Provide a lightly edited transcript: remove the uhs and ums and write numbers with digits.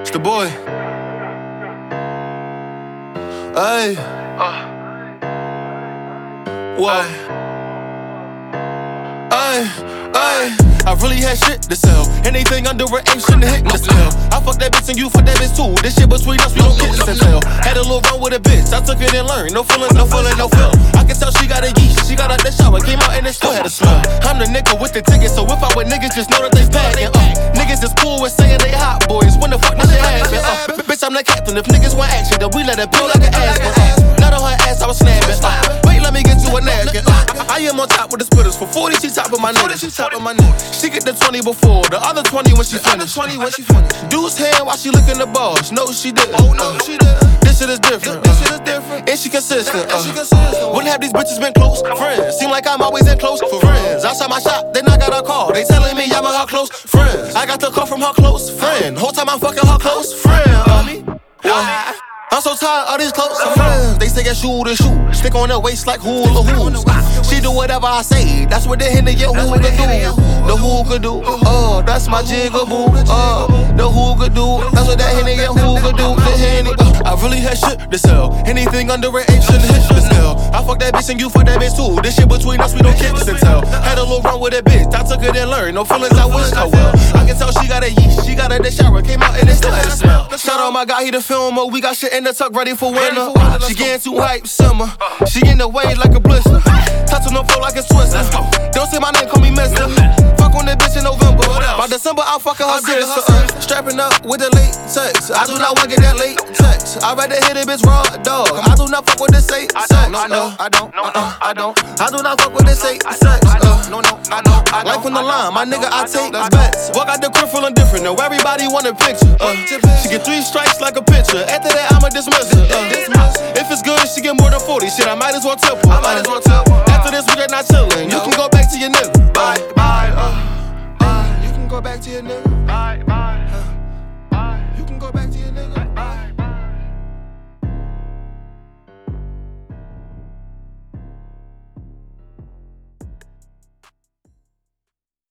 It's the boy. Ay. Whoa. Ay. I really had shit to sell. Anything under an eight shouldn't hit the scale. I fuck that bitch and you fuck that bitch too. This shit between us, we don't kiss and tell. Had a little run with a bitch, I took it and learned. No feeling, no feel. I can tell she got a yeast. She got out the shower, came out and it still had a smell. I'm the nigga with the ticket, so if I with niggas, just know that they packing. Niggas is cool with saying they hot boys. When the fuck this shit happen? Bitch, I'm the captain. If niggas want action, then we let it build like an ass. Nut on her ass, I was snapping. Wait, let me get you a napkin. I am on top with the splitters. For 40, she top of my nigga. She get the 20 before, the other 20 when she finished. Dude's hand while she licking the balls. No, she didn't. This shit is different. And she consistent. Wouldn't have these bitches been close friends. Seem like I'm always in close friends. Outside my shop, then I got a call. They telling me I'm her close friends. I got the call from her close friend. Whole time I'm fucking her close friend. I'm so tired of these close friends. They say I shoot and shoot. Stick on her waist like hula hoops. She do whatever I say. That's what the Henny and who could do. The who could do. That's my jigaboo. The who could do. That's what that Henny and who could do. The Henny. I really had shit to sell. Anything under an eight shouldn't hit the scale. I fuck that bitch and you fuck that bitch too. This shit between us, we don't kiss and tell. Had a little run with a bitch. I took it and learned. No feelings, I wish her well. I can tell she got a yeast. She got a shower. Came out and it still had a smell. Shout out my guy, he the filmer. We got shit in the tuck ready for winter. She getting too hype, summer. She in the way like a blister. Touch on the floor like a twister. Don't say my name, call me mister. Fuck on that bitch in November. By December, I'm fucking her sister. Strapping up with the late sex. I do not want to get that late text. I'd rather hit a bitch raw, dog. I do not fuck with this sex. No, I don't. I do not fuck with this sex. No, I don't. Life on the line, my nigga, I take bets. Walk out the crib feeling different. Now everybody want a picture. She get 3 strikes like a pitcher. After that, I'ma dismiss her. If it's good, she get more than 40 shit. I might as well tip her. After this, we are not chillin'. You can go back to your nigga. Bye. You can go back to your nigga.